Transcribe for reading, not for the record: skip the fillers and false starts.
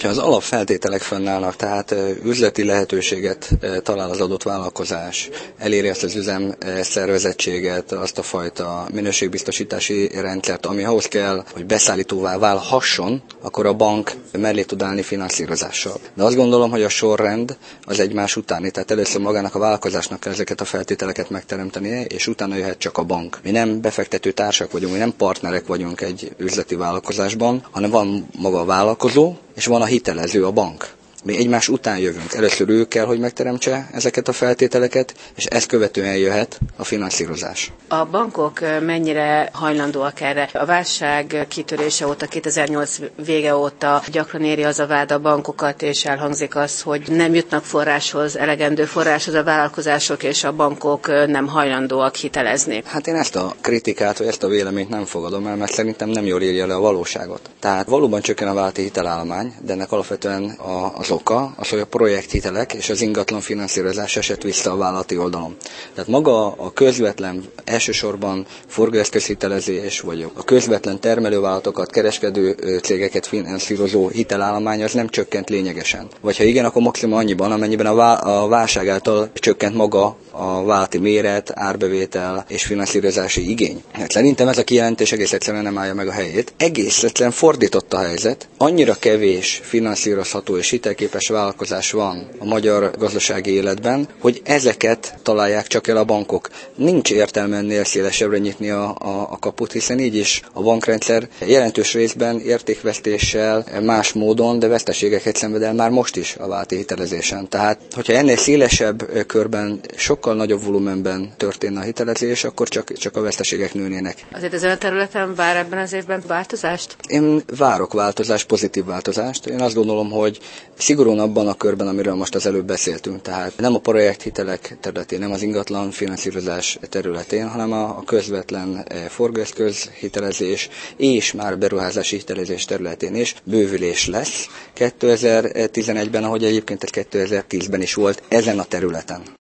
Ha az alapfeltételek fennállnak, tehát üzleti lehetőséget talál az adott vállalkozás, eléri azt az üzem szervezettséget, azt a fajta minőségbiztosítási rendszert, ami ahhoz kell, hogy beszállítóvá válhasson, akkor a bank mellé tud állni finanszírozással. De azt gondolom, hogy a sorrend az egymás utáni, tehát először magának a vállalkozásnak kell ezeket a feltételeket megteremtenie, és utána jöhet csak a bank. Mi nem befektető társak vagyunk, mi nem partnerek vagyunk egy üzleti vállalkozásban, hanem van maga a vállalkozó, és van a hitelező, a bank. Mi egymás után jövünk. Először ő kell, hogy megteremtse ezeket a feltételeket, és ezt követően jöhet a finanszírozás. A bankok mennyire hajlandóak erre? A válság kitörése óta, 2008 vége óta gyakran éri az a vád a bankokat, és elhangzik az, hogy nem jutnak forráshoz, elegendő forráshoz a vállalkozások, és a bankok nem hajlandóak hitelezni. Hát én ezt a kritikát, vagy ezt a véleményt nem fogadom el, mert szerintem nem jól írja le a valóságot. Tehát valóban csökken a vállalati hitelállomány, de ennek alapvetően az oka, az, hogy a projekthitelek és az ingatlan finanszírozás esett vissza a vállalati oldalon. Tehát maga a közvetlen, elsősorban forgóeszközhitelezés, vagy a közvetlen termelővállalatokat, kereskedő cégeket finanszírozó hitelállomány az nem csökkent lényegesen. Vagy ha igen, akkor maximum annyiban, amennyiben a válság által csökkent maga a vállalati méret, árbevétel és finanszírozási igény. Hát szerintem ez a kijelentés egész egyszerűen nem állja meg a helyét. Egész egyszerűen fordított a helyzet. Annyira kevés finanszírozható és hitelképes vállalkozás van a magyar gazdasági életben, hogy ezeket találják csak el a bankok. Nincs értelme ennél szélesebbre nyitni a kaput, hiszen így is a bankrendszer jelentős részben értékvesztéssel, más módon, de veszteségeket szenved el már most is a vállalati hitelezésen. Tehát, hogyha ennél szélesebb körben, sokkal nagyobb volumenben történne a hitelezés, akkor csak a veszteségek nőnének. Azért ezen a területen vár ebben az évben változást? Én várok változást, pozitív változást. Én azt gondolom, hogy szigorúan abban a körben, amiről most az előbb beszéltünk, tehát nem a projekthitelek területén, nem az ingatlan finanszírozás területén, hanem a közvetlen forgóeszköz hitelezés és már beruházási hitelezés területén is bővülés lesz 2011-ben, ahogy egyébként ez 2010-ben is volt ezen a területen.